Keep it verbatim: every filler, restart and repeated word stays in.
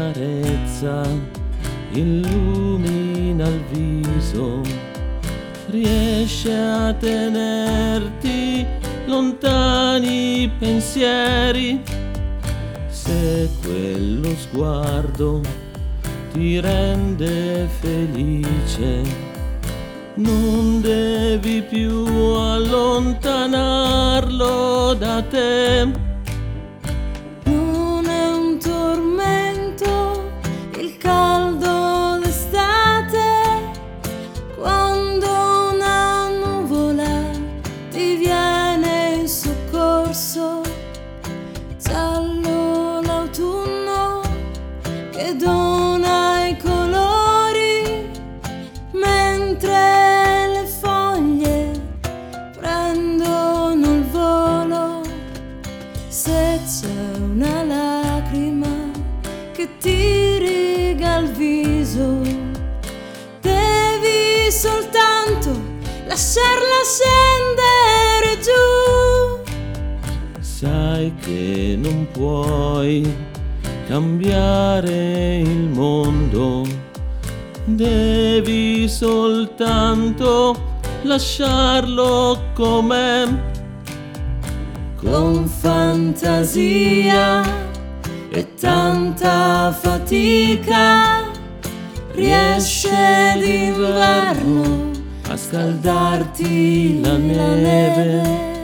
carezza illumina il viso, riesce a tenerti lontani i pensieri. Se quello sguardo ti rende felice, non devi più allontanarlo da te. Non è un tormento il caldo d'estate, quando una nuvola ti viene in soccorso, giallo l'autunno che dona i colori, mentre le foglie prendono il volo. Se c'è una lacrima che ti riga il viso, devi soltanto lasciarla scendere giù. Sai che non puoi cambiare il mondo, devi soltanto lasciarlo com'è. Con fantasia e tanta fatica riesce d'inverno A scaldarti la neve.